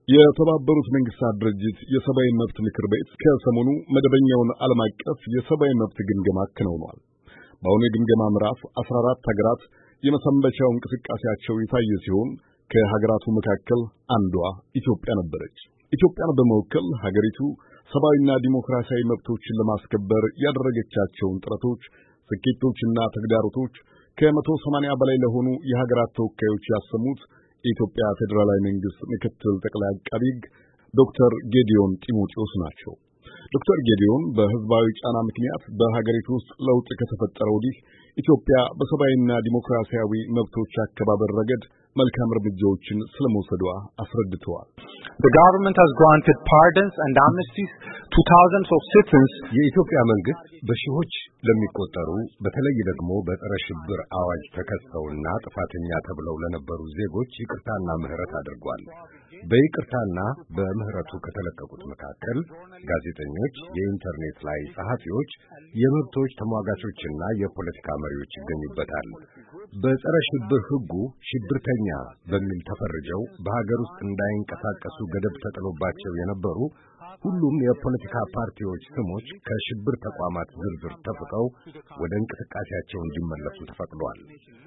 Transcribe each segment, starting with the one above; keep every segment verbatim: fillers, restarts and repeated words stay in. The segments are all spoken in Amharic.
የተባበሩት መንግስታት ድርጅት የሰብአዊ መብት ምክር ቤት ከሰሞኑ መደበኛውን ዓለም አቀፍ የሰብአዊ መብት ግምገማ አከናውኗል። በአሁኑ የግምገማ ምዕራፍ አስራ አራት ሀገራት የመሰንበቻው እንቅስቃሴያቸው የታየ ሲሆን ከሀገራቱ መካከል አንዷ ኢትዮጵያ ነበረች። ኢትዮጵያን በመወከል ሀገሪቱ ሰብአዊና ዲሞክራሲያዊ መብቶችን ለማስከበር ያደረገቻቸውን ጥረቶች፣ ስኬቶችና ተግዳሮቶች ከመቶ ሰማንያ በላይ ለሆኑ የሀገራት ተወካዮች ያሰሙት የኢትዮጵያ ፌዴራላዊ መንግስት ምክትል ጠቅላይ አቃቤ ሕግ ዶክተር ጌዲዮን ጢሞቴዎስ ናቸው። ዶክተር ጌዲዮን በህዝባዊ ጫና ምክንያት በሀገሪቱ ውስጥ ለውጥ ከተፈጠረ ወዲህ ኢትዮጵያ በሰብአዊና ዲሞክራሲያዊ መብቶች አከባበር ረገድ መልካም እርምጃዎችን ስለመውሰዷ አስረድተዋል። The government has granted pardons and amnesties to thousands of citizens. የኢትዮጵያ መንግስት በሺዎች ለሚቆጠሩ በተለይ ደግሞ በጸረ ሽብር አዋጅ ተከሰውና ጥፋተኛ ተብለው ለነበሩ ዜጎች ይቅርታና ምህረት አድርጓል። በይቅርታና በምህረቱ ከተለቀቁት መካከል ጋዜጠኞች፣ የኢንተርኔት ላይ ጸሐፊዎች፣ የመብቶች ተሟጋቾችና የፖለቲካ መሪዎች ይገኙበታል። በጸረ ሽብር ህጉ ሽብርተኛ በሚል ተፈርጀው በሀገር ውስጥ እንዳይንቀሳቀሱ ገደብ ተጥሎባቸው የነበሩ ሁሉም የፖለቲካ ፓርቲዎች ስሞች ከሽብር ተቋማት ዝርዝር ተፍቀው ወደ እንቅስቃሴያቸው እንዲመለሱ ተፈቅዷል።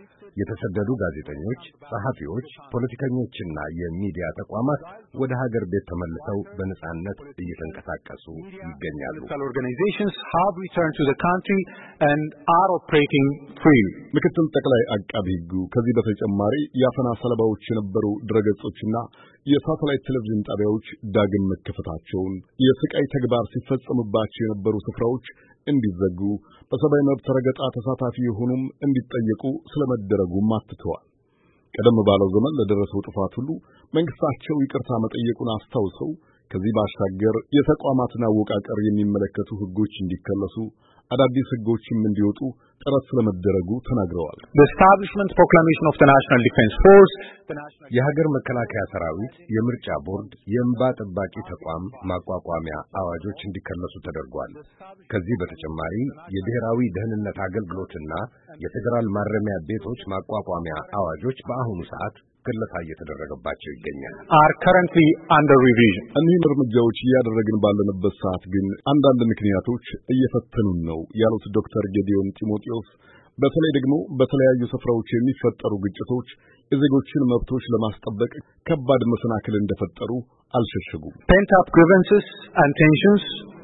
የተሰደዱ ጋዜጠኞች፣ ጸሐፊዎች፣ ፖለቲከኞችና የሚዲያ ተቋማት ወደ ሀገር ቤት ተመልሰው በነጻነት እየተንቀሳቀሱ ይገኛሉ። Organizations have returned to the country and are operating freely. ምክትል ጠቅላይ አቃቤ ሕጉ ከዚህ በተጨማሪ የአፈና ሰለባዎች የነበሩ ድረገጾችና የሳተላይት ቴሌቪዥን ጣቢያዎች ዳግም መከፈታቸውን፣ የስቃይ ተግባር ሲፈጸምባቸው የነበሩ ስፍራዎች እንዲዘጉ፣ በሰብአዊ መብት ረገጣ ተሳታፊ የሆኑም እንዲጠየቁ ስለመደረጉም አትተዋል። ቀደም ባለው ዘመን ለደረሰው ጥፋት ሁሉ መንግስታቸው ይቅርታ መጠየቁን አስታውሰው ከዚህ ባሻገር የተቋማትን አወቃቀር የሚመለከቱ ህጎች እንዲከለሱ፣ አዳዲስ ህጎችም እንዲወጡ ጥረት ስለመደረጉ ተናግረዋል። The establishment proclamation of the National Defense Force, የሀገር መከላከያ ሰራዊት፣ የምርጫ ቦርድ፣ የእንባ ጠባቂ ተቋም ማቋቋሚያ አዋጆች እንዲከለሱ ተደርጓል። ከዚህ በተጨማሪ የብሔራዊ ደህንነት አገልግሎትና የፌዴራል ማረሚያ ቤቶች ማቋቋሚያ አዋጆች በአሁኑ ሰዓት ክለሳ እየተደረገባቸው ይገኛል። are currently under revision. እነዚህ እርምጃዎች እያደረግን ባለንበት ሰዓት ግን አንዳንድ ምክንያቶች እየፈተኑን ነው ያሉት ዶክተር ጌዲዮን ጢሞቴዎስ በተለይ ደግሞ በተለያዩ ስፍራዎች የሚፈጠሩ ግጭቶች የዜጎችን መብቶች ለማስጠበቅ ከባድ መሰናክል እንደፈጠሩ አልሸሸጉም። Pent up grievances and tensions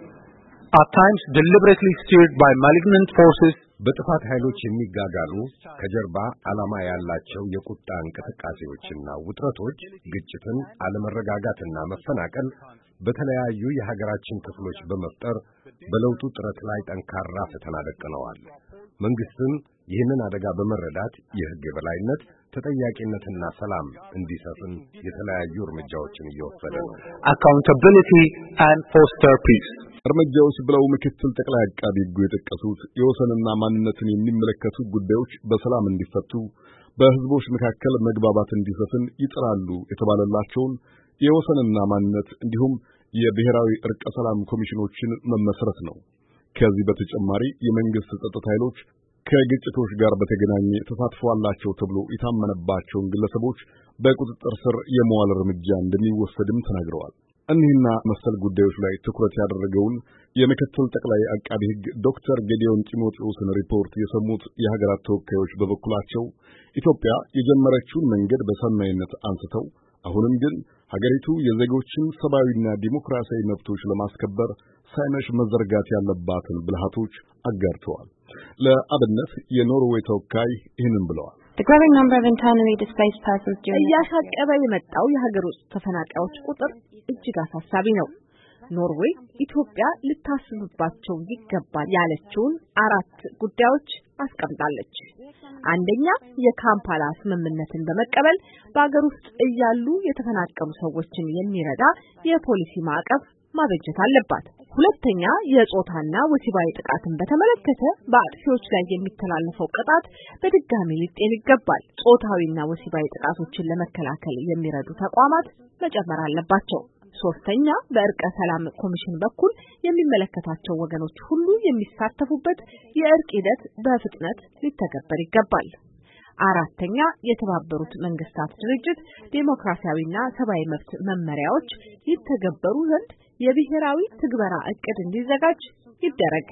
at times deliberately steered by malignant forces. በጥፋት ኃይሎች የሚጋጋሉ ከጀርባ ዓላማ ያላቸው የቁጣ እንቅስቃሴዎችና ውጥረቶች ግጭትን፣ አለመረጋጋትና መፈናቀል በተለያዩ የሀገራችን ክፍሎች በመፍጠር በለውጡ ጥረት ላይ ጠንካራ ፈተና ደቅነዋል። መንግስትም ይህንን አደጋ በመረዳት የህግ የበላይነት፣ ተጠያቂነትና ሰላም እንዲሰፍን የተለያዩ እርምጃዎችን እየወሰደ ነው። Accountability and foster peace. እርምጃዎች ብለው ምክትል ጠቅላይ አቃቤ ሕጉ የጠቀሱት የወሰንና ማንነትን የሚመለከቱ ጉዳዮች በሰላም እንዲፈቱ፣ በህዝቦች መካከል መግባባት እንዲሰፍን ይጥራሉ የተባለላቸውን የወሰንና ማንነት እንዲሁም የብሔራዊ እርቀ ሰላም ኮሚሽኖችን መመስረት ነው። ከዚህ በተጨማሪ የመንግስት ጸጥታ ኃይሎች ከግጭቶች ጋር በተገናኘ ተሳትፎ አላቸው ተብሎ የታመነባቸውን ግለሰቦች በቁጥጥር ስር የመዋል እርምጃ እንደሚወሰድም ተናግረዋል። እኒህና መሰል ጉዳዮች ላይ ትኩረት ያደረገውን የምክትል ጠቅላይ አቃቤ ሕግ ዶክተር ጌዲዮን ጢሞቴዎስን ሪፖርት የሰሙት የሀገራት ተወካዮች በበኩላቸው ኢትዮጵያ የጀመረችውን መንገድ በሰናይነት አንስተው አሁንም ግን ሀገሪቱ የዜጎችን ሰብአዊና ዲሞክራሲያዊ መብቶች ለማስከበር ሳይመሽ መዘርጋት ያለባትን ብልሃቶች አጋርተዋል። ለአብነት የኖርዌይ ተወካይ ይህንን ብለዋል። The growing number of internally displaced persons during እያሻቀበ የመጣው የሀገር ውስጥ ተፈናቃዮች ቁጥር እጅግ አሳሳቢ ነው። ኖርዌይ ኢትዮጵያ ልታስብባቸው ይገባል ያለችውን አራት ጉዳዮች አስቀምጣለች። አንደኛ፣ የካምፓላ ስምምነትን በመቀበል በአገር ውስጥ እያሉ የተፈናቀሉ ሰዎችን የሚረዳ የፖሊሲ ማዕቀፍ ማበጀት አለባት። ሁለተኛ፣ የጾታና ወሲባዊ ጥቃትን በተመለከተ በአጥፊዎች ላይ የሚተላለፈው ቅጣት በድጋሚ ሊጤን ይገባል። ጾታዊና ወሲባዊ ጥቃቶችን ለመከላከል የሚረዱ ተቋማት መጨመር አለባቸው። ሶስተኛ፣ በእርቀ ሰላም ኮሚሽን በኩል የሚመለከታቸው ወገኖች ሁሉ የሚሳተፉበት የእርቅ ሂደት በፍጥነት ሊተገበር ይገባል። አራተኛ የተባበሩት መንግስታት ድርጅት ዴሞክራሲያዊና ሰብአዊ መብት መመሪያዎች ይተገበሩ ዘንድ የብሔራዊ ትግበራ እቅድ እንዲዘጋጅ ይደረግ።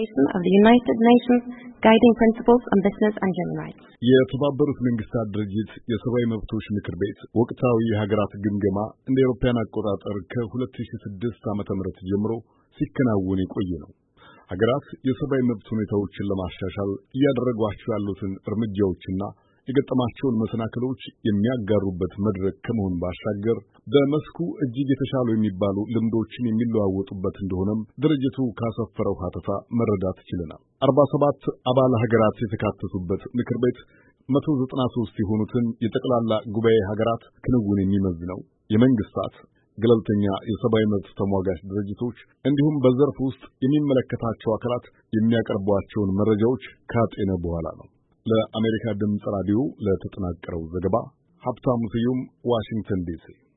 የተባበሩት መንግስታት ድርጅት የሰብአዊ መብቶች ምክር ቤት ወቅታዊ የሀገራት ግምገማ እንደ አውሮፓውያን አቆጣጠር ከሁለት ሺህ ስድስት ዓመተ ምህረት ጀምሮ ሲከናወን የቆየ ነው። ሀገራት የሰብአዊ መብት ሁኔታዎችን ለማሻሻል እያደረጓቸው ያሉትን እርምጃዎችና የገጠማቸውን መሰናክሎች የሚያጋሩበት መድረክ ከመሆን ባሻገር በመስኩ እጅግ የተሻሉ የሚባሉ ልምዶችን የሚለዋወጡበት እንደሆነም ድርጅቱ ካሰፈረው ሀተታ መረዳት ችለናል። አርባ ሰባት አባል ሀገራት የተካተቱበት ምክር ቤት መቶ ዘጠና ሦስት የሆኑትን የጠቅላላ ጉባኤ ሀገራት ክንውን የሚመዝነው የመንግስታት ገለልተኛ የሰብአዊ መብት ተሟጋች ድርጅቶች እንዲሁም በዘርፍ ውስጥ የሚመለከታቸው አካላት የሚያቀርቧቸውን መረጃዎች ካጤነ በኋላ ነው። ለአሜሪካ ድምፅ ራዲዮ ለተጠናቀረው ዘገባ ሀብታሙ ስዩም ዋሽንግተን ዲሲ